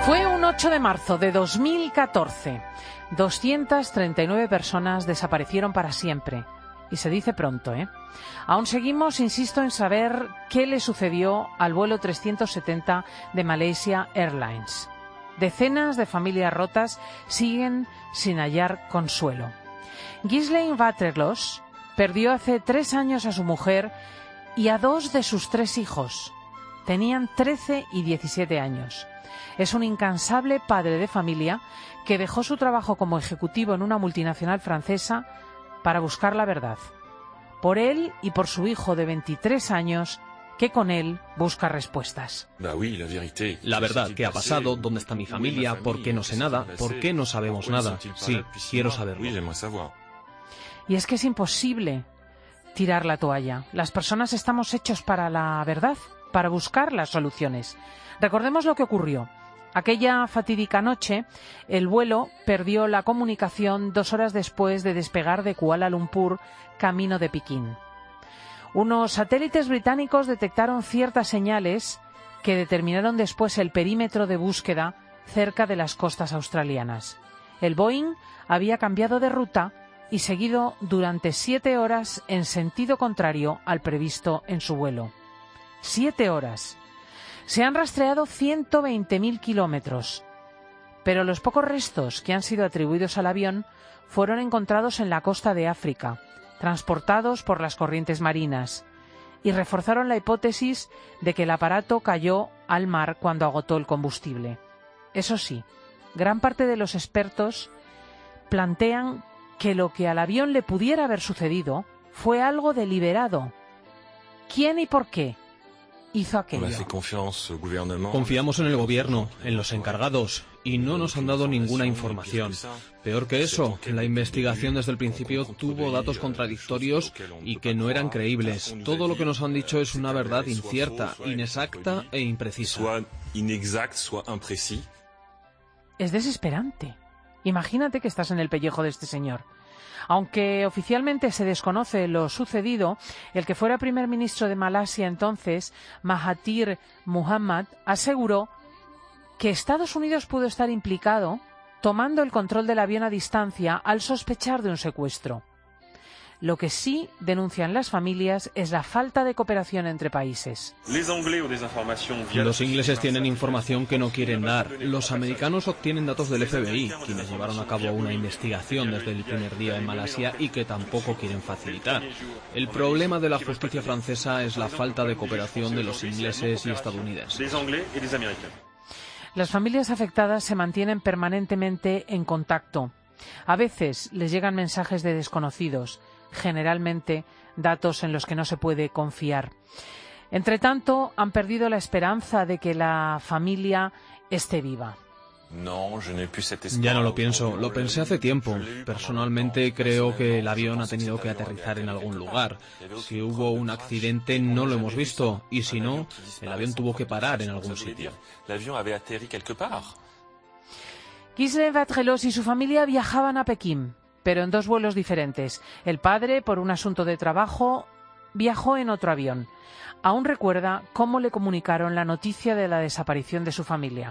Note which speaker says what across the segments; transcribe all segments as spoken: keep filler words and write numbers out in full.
Speaker 1: Fue un ocho de marzo de dos mil catorce. doscientas treinta y nueve personas desaparecieron para siempre. Y se dice pronto, ¿eh? Aún seguimos, insisto, en saber qué le sucedió al vuelo trescientos setenta de Malaysia Airlines. Decenas de familias rotas siguen sin hallar consuelo. Ghislaine Waterloos perdió hace tres años a su mujer y a dos de sus tres hijos. Tenían trece y diecisiete años. Es un incansable padre de familia que dejó su trabajo como ejecutivo en una multinacional francesa para buscar la verdad. Por él y por su hijo de veintitrés años, que con él busca respuestas.
Speaker 2: La verdad, ¿qué ha pasado? ¿Dónde está mi familia? ¿Por qué no sé nada? ¿Por qué no sabemos nada? Sí, quiero saberlo.
Speaker 1: Y es que es imposible tirar la toalla. Las personas estamos hechos para la verdad, para buscar las soluciones. Recordemos lo que ocurrió. Aquella fatídica noche, el vuelo perdió la comunicación dos horas después de despegar de Kuala Lumpur, camino de Pekín. Unos satélites británicos detectaron ciertas señales que determinaron después el perímetro de búsqueda cerca de las costas australianas. El Boeing había cambiado de ruta y seguido durante siete horas en sentido contrario al previsto en su vuelo. Siete horas. Se han rastreado ciento veinte mil kilómetros, pero los pocos restos que han sido atribuidos al avión fueron encontrados en la costa de África, transportados por las corrientes marinas, y reforzaron la hipótesis de que el aparato cayó al mar cuando agotó el combustible. Eso sí, gran parte de los expertos plantean que lo que al avión le pudiera haber sucedido fue algo deliberado. ¿Quién y por qué hizo aquello?
Speaker 2: Confiamos en el gobierno, en los encargados, y no nos han dado ninguna información. Peor que eso, la investigación desde el principio tuvo datos contradictorios y que no eran creíbles. Todo lo que nos han dicho es una verdad incierta, inexacta e imprecisa.
Speaker 1: Es desesperante. Imagínate que estás en el pellejo de este señor. Aunque oficialmente se desconoce lo sucedido, el que fuera primer ministro de Malasia entonces, Mahathir Mohamad, aseguró que Estados Unidos pudo estar implicado tomando el control del avión a distancia al sospechar de un secuestro. Lo que sí denuncian las familias es la falta de cooperación entre países.
Speaker 2: Los ingleses tienen información que no quieren dar. Los americanos obtienen datos del F B I, quienes llevaron a cabo una investigación desde el primer día en Malasia y que tampoco quieren facilitar. El problema de la justicia francesa es la falta de cooperación de los ingleses y estadounidenses.
Speaker 1: Las familias afectadas se mantienen permanentemente en contacto. A veces les llegan mensajes de desconocidos, generalmente datos en los que no se puede confiar. Entre tanto, han perdido la esperanza de que la familia esté viva.
Speaker 2: Ya no lo pienso, lo pensé hace tiempo. Personalmente creo que el avión ha tenido que aterrizar en algún lugar. Si hubo un accidente no lo hemos visto, y si no, el avión tuvo que parar en algún sitio.
Speaker 1: Ghislaine Waterloos y su familia viajaban a Pekín, pero en dos vuelos diferentes. El padre, por un asunto de trabajo, viajó en otro avión. Aún recuerda cómo le comunicaron la noticia de la desaparición de su familia.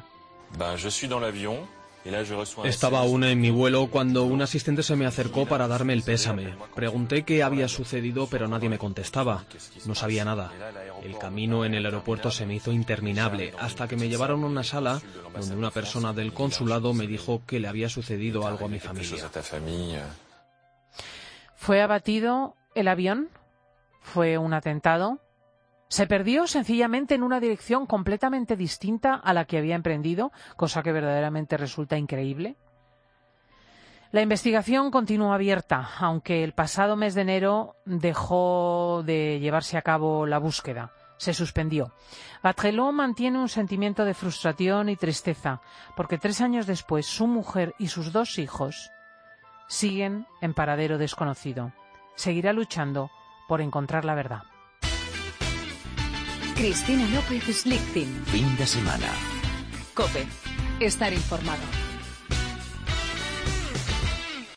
Speaker 2: Estaba aún en mi vuelo cuando un asistente se me acercó para darme el pésame. Pregunté qué había sucedido, pero nadie me contestaba. No sabía nada. El camino en el aeropuerto se me hizo interminable, hasta que me llevaron a una sala donde una persona del consulado me dijo que le había sucedido algo a mi familia.
Speaker 1: ¿Fue abatido el avión? ¿Fue un atentado? ¿Se perdió sencillamente en una dirección completamente distinta a la que había emprendido, cosa que verdaderamente resulta increíble? La investigación continúa abierta, aunque el pasado mes de enero dejó de llevarse a cabo la búsqueda. Se suspendió. Waterloos mantiene un sentimiento de frustración y tristeza, porque tres años después su mujer y sus dos hijos siguen en paradero desconocido. Seguirá luchando por encontrar la verdad.
Speaker 3: Cristina López Schlichting.
Speaker 4: Fin de semana.
Speaker 3: COPE. Estar informado.